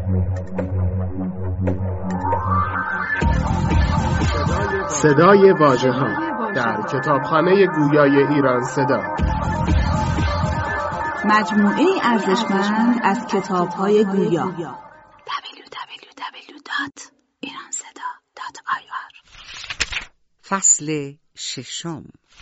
صدای واژه‌ها در کتابخانه گویای ایران صدا، مجموعه ارزشمند از کتاب‌های گویا. www.iranseda.ir. فصل ششم.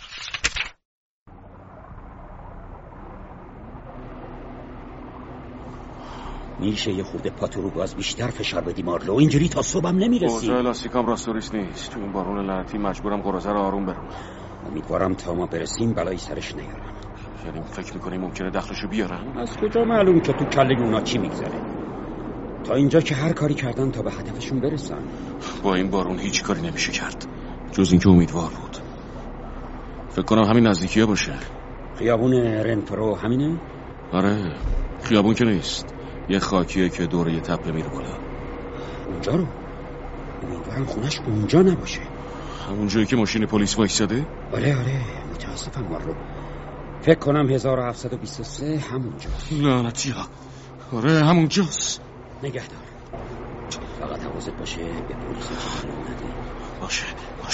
میشه یه خورده پاتو رو گاز بیشتر فشار بدی مارلو، اینجوری تا صبحم نمیرسی. اوضاع لاستیکام راستوریس نیست، تو این بارون لعنتی مجبورم قراضه رو آروم برم. امیدوارم تا ما برسیم بلایی سرش نیارم. یعنی فکر میکنی ممکنه دخلشو بیارن؟ از کجا معلوم که تو کله اونا چی میگذره؟ تا اینجا که هر کاری کردن تا به هدفشون برسن. با این بارون هیچ کاری نمیشه کرد جز اینکه امیدوار بود. فکر کنم همین نزدیکیه باشه. خیابون رنفرو همینه؟ آره، خیابون که نیست، یه خاکیه که دوره یه تپه میره بالا. اونجا رو؟ امیدوارم خونش اونجا نباشه. همون جایی که ماشین پلیس وایساده؟ آره متاسفم مارلو، فکر کنم 1723 همونجاست. لعنتی ها، آره همونجاست. نگهدار، فقط حواست باشه به پلیس چیزی نده. باشه.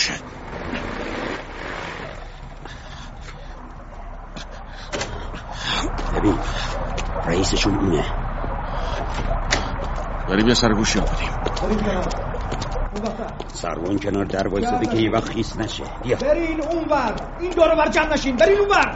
ببین رئیسشون اونه. بریم یه سر گوشی آمدیم. سروان کنار در وایساده که یه وقت خیس نشه. بیا برین اونور، این دور بر جمع نشین، برین اونور.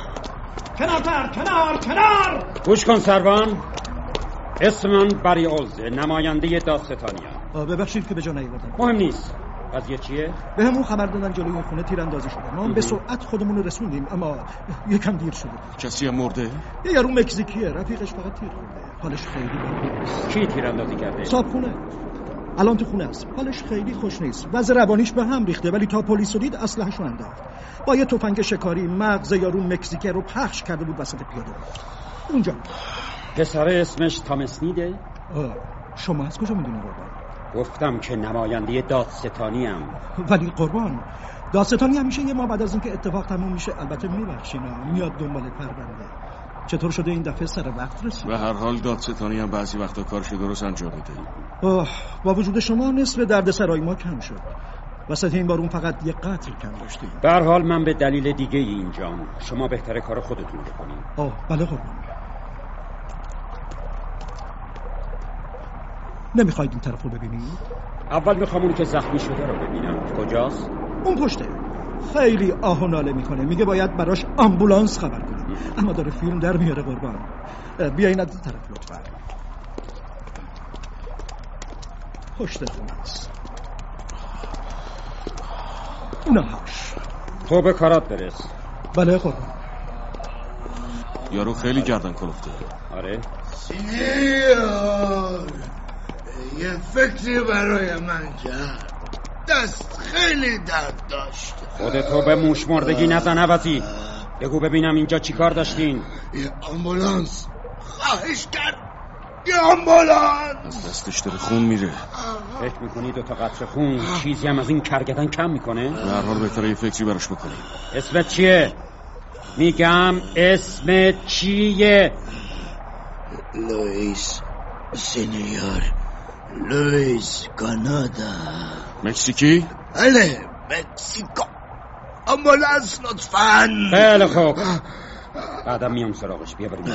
کنار. گوش کن سروان، اسم من بریالز، نماینده دادستانی‌ام. ببخشید که به جا نیاوردم. مهم نیست. قضیه چیه؟ به همون خبر دادن جلوی این خونه تیراندازی شده. ما به سرعت خودمون رو رسوندیم اما یکم دیر شده. کسی هم مرده؟ یه یارو مکزیکیه، رفیقش فقط تیر خورده. حالش خیلی بد نیست. کی تیراندازی کرده؟ صاحبخونه. الان تو خونه است. حالش خیلی خوش نیست. وضع روانیش به هم ریخته، ولی تا پلیس دید اسلحه‌شو انداخت. با یه تفنگ شکاری مغز یارو مکزیکی رو پخش کرده بود وسط پیاده. اونجا. پسر اسمش تامسنیده؟ شما از کجا میدونی قربان؟ گفتم که نماینده دادستانی‌ام. ولی قربان، دادستانی همیشه یه ماه بعد از اینکه اتفاق تموم میشه البته میبخشینا، میاد دنبال پرونده. چطور شده این دفعه سر وقت رسید؟ به هر حال دادستانی هم بعضی وقتا کارشو درست انجام میده. با وجود شما نصف دردسرای ما کم شد. وسط این بارون فقط یه قتل کم داشتیم. به هر حال من به دلیل دیگه اینجام. شما بهتره کار خودتون بکنید. بله قربان. نمیخواید این طرف رو ببینید؟ اول میخوام اون که زخمی شده رو ببینم. کجاست؟ اون پشته. خیلی آه و ناله میکنه، میگه باید براش آمبولانس خبر کنیم. اما داره فیلم در میاره قربان. بیاین از این طرف لطفا. پشت خونه است. اونهاش. تو به کارات برس. بله قربان. یارو خیلی گردن کلفته. آره. سینیور، یه فکری برای من کرد. دست خیلی درد داشت. خودتو به موش مردگی نزن عوضی. بگو ببینم اینجا چی کار داشتین؟ یه آمبولانس. خواهش کرد یه آمبولانس. از دستش داره خون میره. فکر میکنی 2 قطره خون چیزی هم از این کرگدن کم میکنه؟ به هر حال بهتره یه فکری براش بکنیم. اسمت چیه؟ میگم اسمت چیه؟ لوئیس سینیور، لوئیس کانادا. مکزیکی؟ بله مکزیکو. آمبولانس لطفاً. خیلی خوب، بعدم میام سراغش. بیا بریم.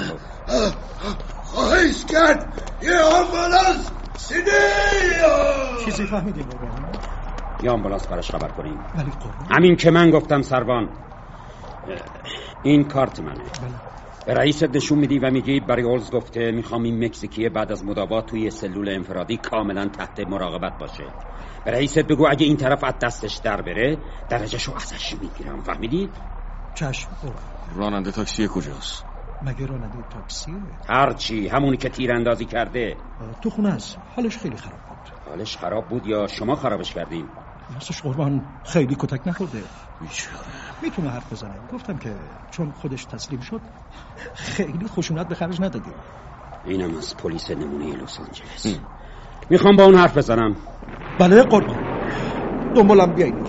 خواهش کرد یه آمبولانس. سینیور چیزی فهمیدیم قربان؟ یه آمبولانس براش خبر کنیم. ولی قربان همین که من گفتم سروان. این کارت منه. به رئیست نشون میدی و میگی بریالز گفته میخوام این مکزیکی بعد از مداوات توی سلول انفرادی کاملا تحت مراقبت باشه. به رئیست بگو اگه این طرف از دستش در بره درجهشو ازش میگیرم. فهمیدی؟ چشم. راننده تاکسی کجاست؟ مگه راننده تاکسیه؟ هرچی، همونی که تیراندازی کرده. تو خونه است. حالش خیلی خراب بود. حالش خراب بود یا شما خرابش کردین؟ راستش قربان خیلی کتک نخورده. بیچاره. میتونه حرف بزنه. گفتم که چون خودش تسلیم شد خیلی خشونت به خرج ندادیم. اینم از پلیس نمونه لس آنجلس. میخوام با اون حرف بزنم. بله قربان. دنبالم بیایید.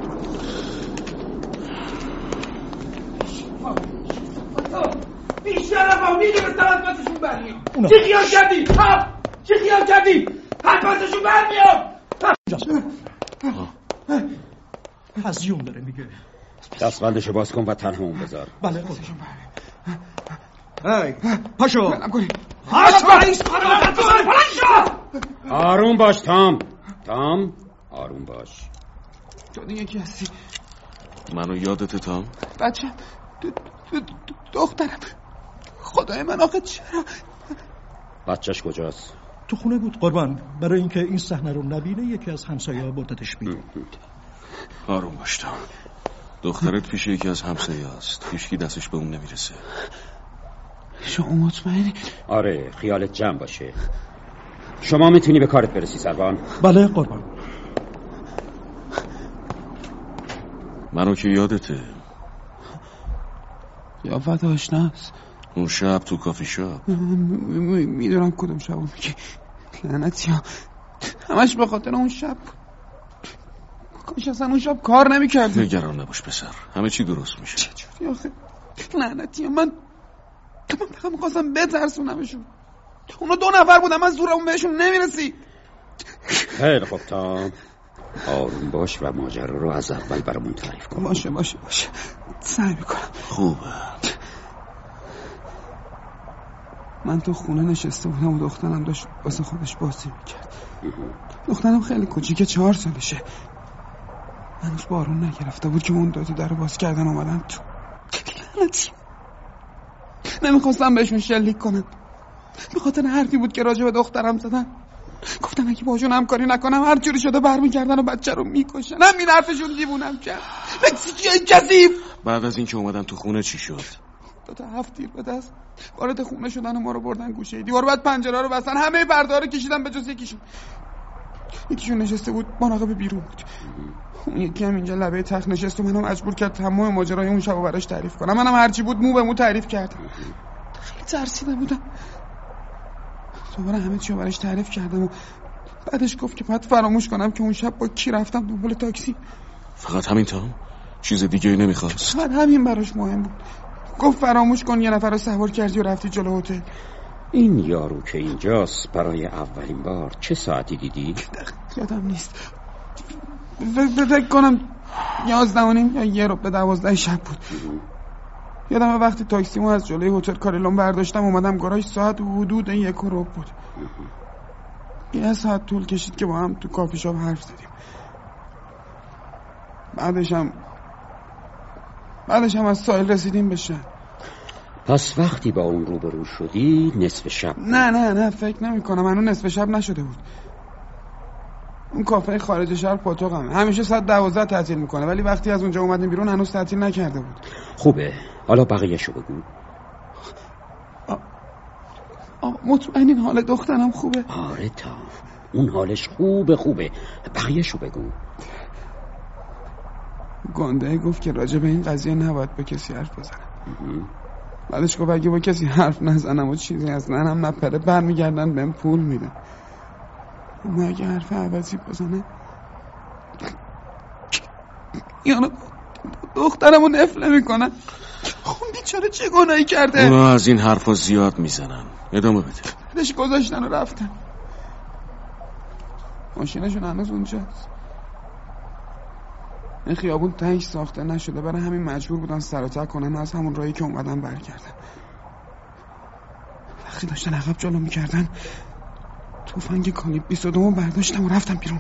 بیشتر ها میدونستم از باتشون بریم. چی خیال کردی؟ چی خیال کردی؟ حرفاتشون برمیاد. هزیون داره میگه. دستبندشو باز کن و تنهمون بذار. بله خودشون هی پاشو. آروم باش تام. آروم باش. تو یکی هستی؟ منو یادت تام؟ بچه دخترم. خدای من آخه چرا؟ بچهش کجاست؟ تو خونه بود قربان. برای اینکه این صحنه رو نبینه یکی از همسایه‌ها بردتش بیرون. آروم باش تام. دخترت پیش یکی از همسایه‌هاست. هیچکی دستش به اون نمیرسه. شما مطمئنی؟ آره خیالت جمع باشه. شما میتونی به کارت برسی سروان؟ بله قربان. منو که یادته؟ قیافت آشناست. اون شب تو کافی شاپ. میدونم کدوم شب میگی. لعنتی ها همش به خاطر اون شب بود. کاش اصلا اون شب کار نمیکردی. نگران نباش پسر، همه چی درست میشه. چجوری آخه؟ لعنتی ها من فقط میخواستم بترسونمشون. اونا 2 نفر بودن، من زورمون بهشون نمیرسی. خیلی خوب تام، آروم باش و ماجرا رو از اول برامون تعریف کن. باشه سعی میکنم. خوبه. من تو خونه نشسته بودم و دخترم داشت واسه خودش بازی میکرد. دخترم خیلی کوچیکه، 4 سالشه. هنوز بارون نگرفته بود که اون 2 تا در باز کردن اومدن تو. نمیخواستم بهشون شلیک کنم. به خاطر حرفی بود که راجع به دخترم زدن. گفتم اگه باشون همکاری نکنم هر جوری شده برمیگردن و بچه رو میکشن. همین حرفشون دیوونم کرد. مکزیکی کثیف. بعد از این که اومدن تو خونه چی شد؟ 2 تا 7 تیر به دست وارد خونه شدن و ما رو بردن گوشه دیوار. بعد پنجره رو بستن، همه پرده‌ها رو کشیدن به جز یکیشون نشسته بود مراقب بیرون بود. اون یکی هم اینجا لبه تخت نشست و منو مجبور کرد تمام ماجرای اون شب براش تعریف کنم. منم هرچی بود مو به مو تعریف کردم. خیلی ترسیده بودم. دوباره همه چی رو براش تعریف کردم و بعدش گفت که باید فراموش کنم که اون شب با کی رفتم دنبال تاکسی. فقط همین تام؟ چیز دیگه ای نمیخواست؟ فقط همین براش مهم بود. گفت فراموش کن یه نفر رو سوار کردی و رفتی جلو هتل. این یارو که اینجاست برای اولین بار چه ساعتی دیدی؟ یادم نیست. فکر کنم 11:30 یا 11:40 شب بود. یادم وقتی تاکسیمو از جلوی هتل کارلون برداشتم اومدم گاراژ، ساعت حدود 1:15 بود. 1 ساعت طول کشید که با هم تو کافی شاپ حرف زدیم. بعدش هم از ساحل رسیدیم به شهر. پس وقتی با اون روبرو شدی نصف شب بود. نه فکر نمی کنم هنوز نصف شب نشده بود. اون کافه خارج شهر پاتوقمه، همیشه ساعت 12 تعطیل میکنه، ولی وقتی از اونجا اومدیم بیرون هنوز تعطیل نکرده بود. خوبه، حالا بقیه‌شو بگو. مطمئنین حال دخترم خوبه؟ آره تا اون حالش خوبه. بقیه‌شو بگو. گنده گفت که راجع به این قضیه نباید با کسی حرف بزنم. بعدش گفت اگه با کسی حرف نزنم و چیزی از ننم نپره برمیگردن بهم پول میدن. اما اگه حرف عوضی بزنه یعنی دخترمو نفله میکنن. خون بیچاره چه گناهی کرده؟ اونا از این حرفا زیاد میزنن. ادامه بده. بعدش گذاشتن و رفتن. ماشینشون هنوز اونجاست. این خیابون تنگ ساخته نشده، برای همین مجبور بودن سر و ته کنن از همون راهی که اومدن برگردن. وقتی داشتن عقب جلو میکردن تفنگ کالیبر 22 برداشتم و رفتم بیرون.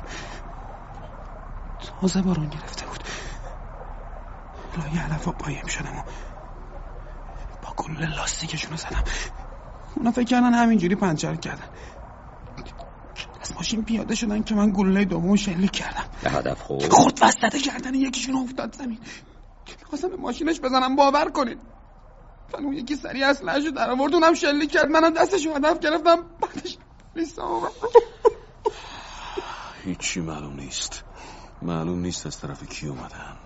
تازه بارون گرفته بود. لای علفا قایم شدم و با گلوله لاستیکشونو زدم. اونا فکر کردن همینجوری پنچر کردن. از ماشین پیاده شدن که من گلوله دومو شلیک کردم. به هدف خورد وسط گردن یکیشون افتاد زمین. می‌خواستم به ماشینش بزنم، باور کنید. ولی اون یکی سریع اسلحه‌شو در آورد، اونم شلیک کرد. منم دستشو هدف گرفتم. بعدش هیچی معلوم نیست از طرف کی اومدن.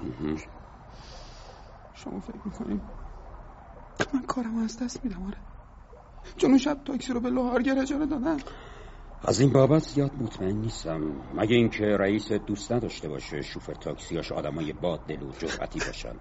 شما فکر میکنید من کارم از دست میدم؟ آره، چون اون شب تاکسی رو به لوهارگر اجاره دادن. از این بابت زیاد مطمئن نیستم، مگه اینکه رئیس دوست نداشته باشه شوفر تاکسیاش آدمای باد دل و جرأتی باشن.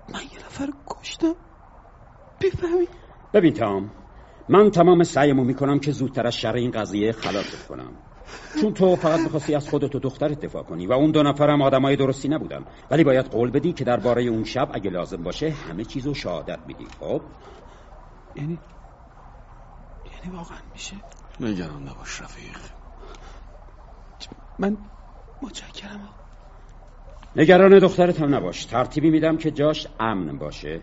من یه نفر کشتم بفهمی؟ ببین تام، من تمام سعیمو میکنم که زودتر از شر این قضیه خلاصت کنم، چون تو فقط میخواستی از خودت و دخترت دفاع کنی و اون 2 نفرم آدمای درستی نبودن، ولی باید قول بدی که درباره اون شب اگه لازم باشه همه چیزو شهادت میدی. خب یعنی واقعا میشه؟ نگران نباش رفیق. من متشکرم. نگران دخترت هم نباش، ترتیبی میدم که جاش امن باشه.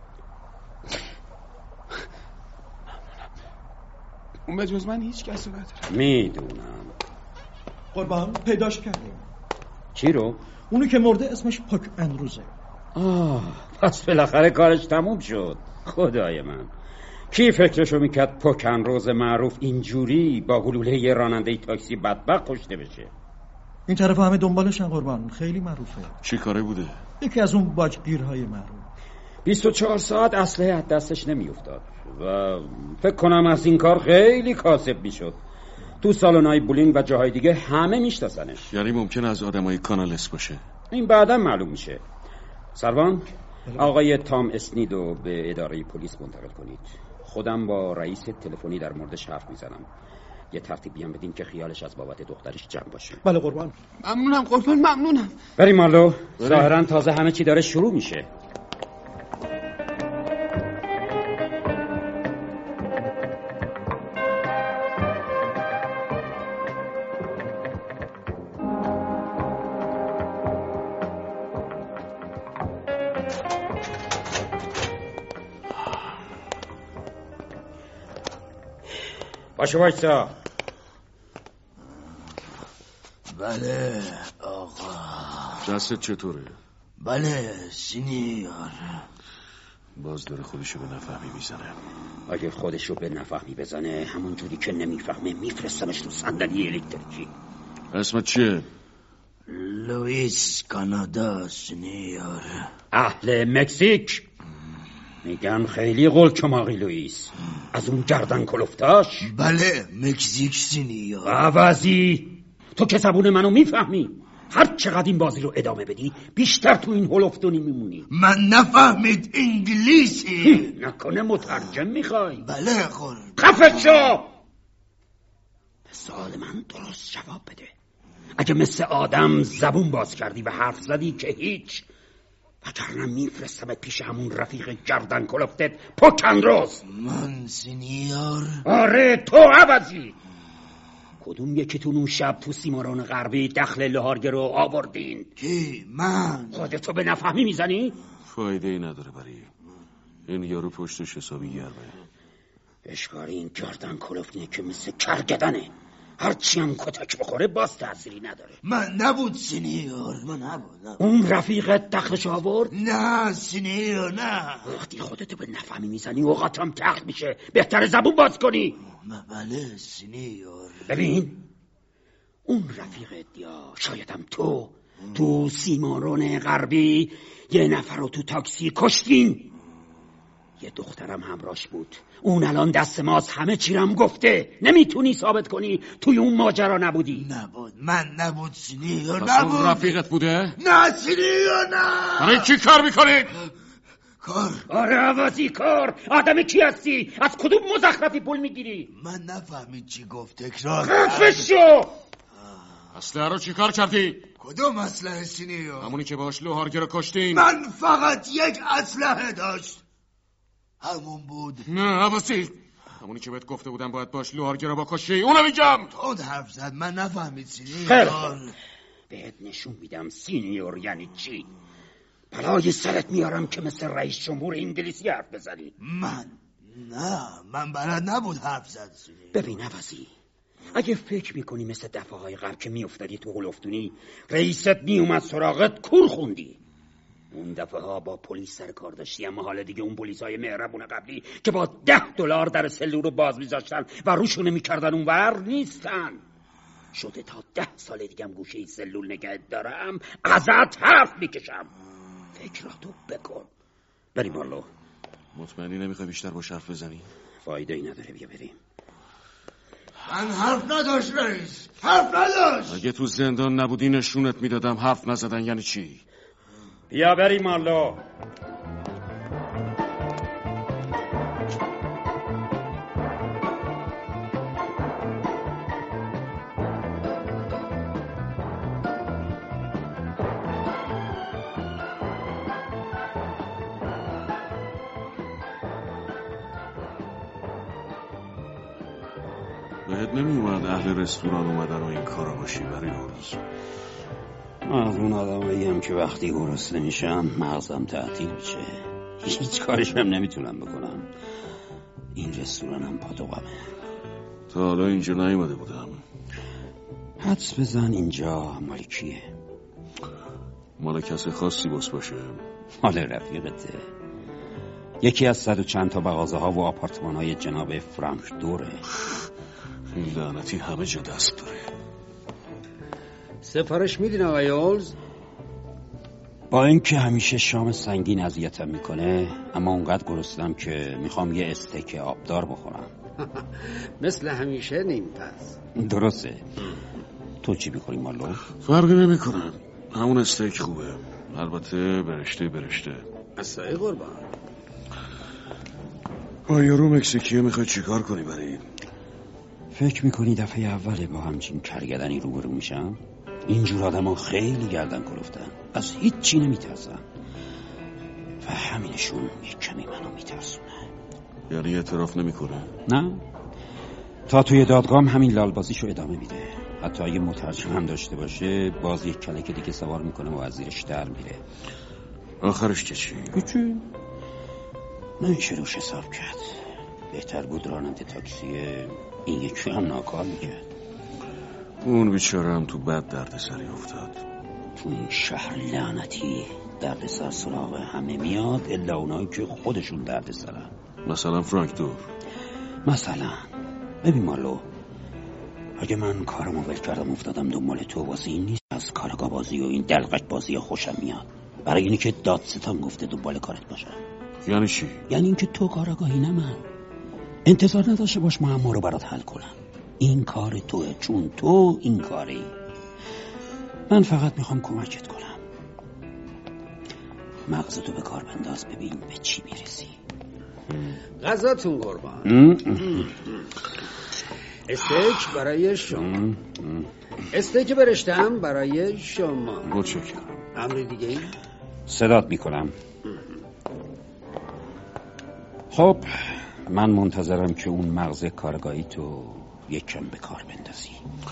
اون به جز من هیچ کسی نداره. میدونم. قربان پیداش کردیم. چی رو؟ اونی که مرده اسمش پاک اندروزه. پس بالاخره کارش تموم شد. خدای من، کی فکرشو میکرد پاک اندروز معروف اینجوری با گلوله یه راننده تاکسی بدبخت کشته بشه؟ این طرف همه دنبالشن قربان، خیلی معروفه. چی کاره بوده؟ یکی از اون باجگیرهای معروف. 24 ساعت اسلحه از دستش نمیافتاد و فکر کنم از این کار خیلی کاسب میشد. تو سالن‌های بولینگ و جاهای دیگه همه میشناسنش. یعنی ممکن از آدمای کانالس باشه؟ این بعدا معلوم میشه. سروان، آقای تام اسنیدو به اداره پلیس منتقل کنید. خودم با رئیس تلفنی در موردش حرف میزنم. یه ترتیبی هم بدین که خیالش از بابت دخترش جمع باشه. بله قربان. ممنونم قربان، ممنونم. بریم مارلو، ظاهرا تازه همه چی داره شروع میشه. باشه وایسا. بله آقا. دستت چطوره؟ بله سینیور. باز داره خودشو به نفهمی میزنه. اگه خودشو به نفهمی بزنه همون جوری که نمیفهمه میفرستمش تو صندلی الکتریکی. اسمت چیه؟ لوئیس کانادا سینیور. اهل مکزیک. میگن خیلی قول چماقی لوئیس. از اون گردن کلفتاش؟ بله مکزیک سینیور. عوضی تو که زبون منو میفهمی. هر چقدر این بازی رو ادامه بدی بیشتر تو این هلفتونی میمونی. من نفهمید انگلیسی. نکنه مترجم میخوای؟ بله خور. خفه شو. به سوال من درست جواب بده. اگه مثل آدم زبون باز کردی و حرف زدی که هیچ، وگرنه میفرستمت پیش همون رفیق گردن کلفتت پاک اندروز. من سینیور؟ آره تو عوضی. کدوم یکیتون اون شب تو سیماران غربی دخل لهارگه رو آوردین؟ کی؟ من؟ خودتو به نفهمی میزنی؟ فایده ای نداره برای این یارو پشتش حسابی گرمه. اشکاری این گردن کلفتینه که مثل کرگدنه. هرچی هم کتک بخوره باز تأثیری نداره. من نبود سینیور، من نبود. اون رفیقت دخلش آورد؟ نه سینیور نه. وقتی خودتو به نفهمی میزنی اوقاتم تخت میشه. بهتر زبون باز کنی. بله سینیور. ببین اون رفیقت یا شایدم تو سیمارون غربی یه نفر رو تو تاکسی کشتین. یه دخترم همراش بود. اون الان دست ماست، همه چیرم گفته. نمیتونی ثابت کنی توی اون ماجرا نبودی؟ نبود، من نبود سینیور، نبود. نبود. رفیقت بوده؟ نه سینیور نه. برای چی کار میکنید؟ کار؟ آره عوضی کار. آدم کی هستی؟ از کدوم مزخرفی پول میگیری؟ من نفهمید چی گفت، تکرار خفه شو. اسلحه رو چی کار کردی؟ کدوم اسلحه سینیور؟ همونی که باش لوهارگه رو کشتین. من فقط یک اسلحه داشت، همون بود. نه عباسی، همونی که بهت گفته بودم باید باش لوهارگه رو بکشی. اونو میگم. تند حرف زد، من نفهمید سینیور. خیلی بهت نشون میدم سینیور یعنی چی. بلای سرت میارم که مثل رئیس جمهور انگلیسی حرف بزنی. من بلد نبود حرف زد سینیور. ببین عوضی، اگه فکر میکنی مثل دفعه های قبل که میافتادی تو هلفتونی رئیست میومد سراغت کور خوندی. اون دفعه ها با پلیس سر کار داشتی، اما حالا دیگه اون پلیس های مهربون قبلی که با $10 در سلول رو باز میذاشتن و روشونه میکردن اونور نیستن. شده تا 10 سال دیگه هم گوشه سلول نگهت دارم ازت حرف میکشم. فکراتو بکن. بریم مارلو. مطمئنی نمیخوای بیشتر با حرف بزنی؟ فایده ای نداره، بیا بریم. من حرف نداشت رئیس، حرف نداشت. اگه تو زندان نبودی نشونت میدادم حرف نزدن یعنی چی. بیا بریم مارلو. بهت نمیومد اهل رستوران اومدن و این کارا باشی برای روز؟ من از اون آدماییم که وقتی گرسنه میشم مغزم تعطیل میشه، هیچ کارش هم نمیتونم بکنم. این رستورانم پاتوقمه. تا حالا اینجا نیومده بودم. حدس بزن اینجا مال کیه؟ مال کسی خاصی باشه؟ مال رفیقته. یکی از 100 و چند تا مغازه ها و آپارتمان های جناب فرانک دوره. این لعنتی همه جا دست داره. سفارش میدین آقای اولز؟ با اینکه همیشه شام سنگین اذیتم میکنه، اما اونقدر گرسنم که میخوام یه استیک آبدار بخورم. مثل همیشه نیم پس. درسته. تو چی میخوری مالو؟ فرقی نمیکنه، همون استیک خوبه، البته برشته. اصلای قربان. با یارو مکزیکیه میخوای چیکار کنی برای؟ فکر میکنی دفعه اوله با همچین کرگدنی روبرو میشم؟ اینجور آدم ها خیلی گردن کلفتن، از هیچ چی نمیترسن و همینشون یک کمی منو میترسونه. یعنی اعتراف نمیکنه؟ نه، تا توی دادگاه همین لالبازیشو ادامه میده. حتی اگه مترجم هم داشته باشه باز یک کلک دیگه سوار میکنه و از زیرش در میره. آخرش که چی؟ هیچی. نمیشه روش حساب کرد. بهتر بود راننده تاکسیه این یکی هم ناکار میکرد. اون بیچاره هم تو بد درد سری افتاد. تو این شهر لعنتی درد سر سراغ همه میاد الا اونایی که خودشون درد سرن. مثلا فرانک دور. مثلا ببین مالو، اگه من کارمو ول کردم افتادم دنبال تو، واسه این نیست از کارگاه بازی و این دلقک بازی خوشم میاد. برای اینی که دادستان گفته دنبال کارت باشم. یعنی چی؟ یعنی اینکه تو کارگاهی نه من. انتظار نداشته باش معما رو برات حل کنم. این کار توه، چون تو این کاری. من فقط میخوام کمکت کنم. مغزتو به کار بنداز ببین به چی میرسی. غذاتون قربان. استیک برای شما. استیک برشتم برای شما. متشکرم. امر دیگه ای؟ صدات میکنم. خب من منتظرم که اون مغز کارگاهی تو یک کم به کار بندازی.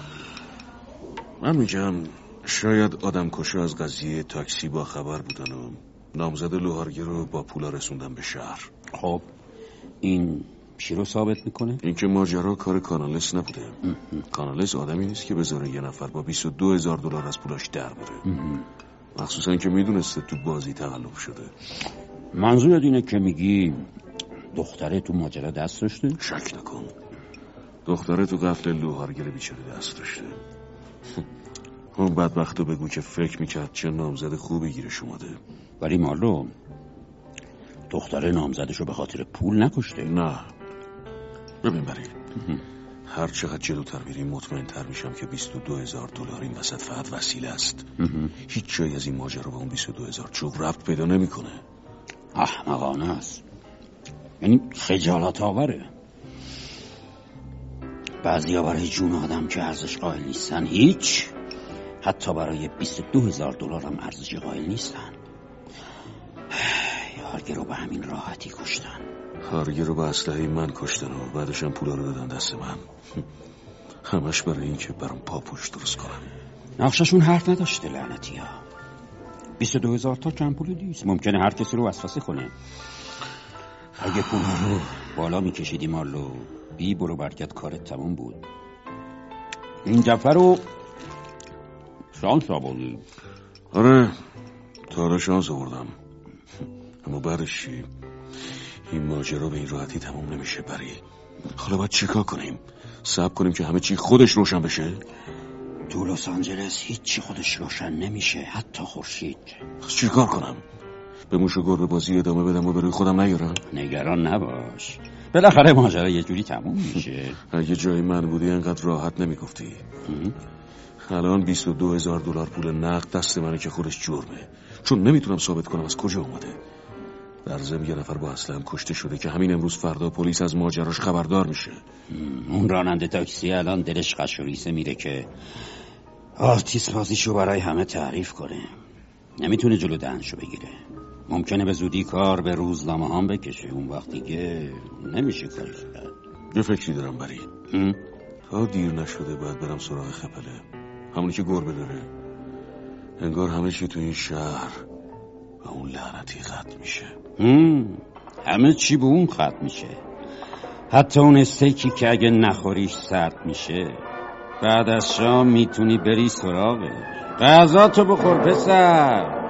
من میگم شاید آدم کشا از قضیه تاکسی با خبر بودن و نامزد لوهارگی رو با پولا رسوندن به شهر. خب این چی رو ثابت میکنه؟ اینکه ماجرا کار کانالس نبوده. کانالس آدمی نیست که بذاره یه نفر با $22,000 از پولاش در بره، مخصوصا که میدونسته تو بازی تقلب شده. منظورت اینه که میگی دختره تو ماجرا دست داشته؟ شک نکن، دختره تو قتل لوهارگر بیچاره دست داشته. اون بدبختو بگو که فکر میکرد چه نامزد خوبی گیرش اومده. ولی مالو دختره نامزدشو به خاطر پول نکشته. نه ببین بری، هر چقدر جلوتر بریم مطمئن تر میشم که $22,000 این وسط فقط وسیله است. هیچ جایی از این ماجرا با اون 22,000 چوب ربط پیدا نمیکنه. احمقانه است، یعنی خجالت آوره. بعضیا برای جون آدم که ارزش قائل نیستن هیچ، حتی برای $22,000 هم ارزش قائل نیستن. هارگی رو به همین راحتی کشتن. هارگی رو به اسلحه من کشتن و بعدش هم پولا رو دادن دست من. همش برای این که برام پاپوش درست کنم. نقششون حرف نداشته لعنتی ها. 22,000 تا کم پول نیست، ممکنه هر کسی رو وسوسه کنه. اگه پول رو بالا میکشیدی مالو بی برو برگرد کارت تموم بود. این دفعه رو شانس آوردی. آره تا حالا شانس آوردم، اما بعدش چی؟ این ماجرا به این راحتی تموم نمیشه بری. حالا باید چیکار کنیم؟ صبر کنیم که همه چی خودش روشن بشه؟ تو لس آنجلس هیچی خودش روشن نمیشه، حتی خورشید. چیکار کنم؟ به موش و گربه بازی ادامه بدم و به روی خودم نیارم؟ نگران نباش، بالاخره ماجرا یه جوری تموم میشه. اگه جای من بودی انقدر راحت نمیگفتی. الان $22,000 پول نقد دست منه که خودش جرمه، چون نمیتونم ثابت کنم از کجا اومده. در ضمن یه نفر با اسلحه کشته شده که همین امروز فردا پلیس از ماجراش خبردار میشه. اون راننده تاکسی الان دلش قش و ریسه میره که آرتیست بازیشو برای همه تعریف کنه. نمیتونه جلو دهنشو بگیره. ممکنه به زودی کار به روزنامه هم بکشه. اون وقتی که نمیشه کاری کرد. یه فکری دارم بری. تا دیر نشده باید برم سراغ خپله، همونی که گربه داره. انگار همه چی تو این شهر و اون لعنتی ختم میشه. همه چی به اون ختم میشه، حتی اون استیکی که اگه نخوریش سرد میشه. بعد از شام میتونی بری سراغش. غذا تو بخور پسر.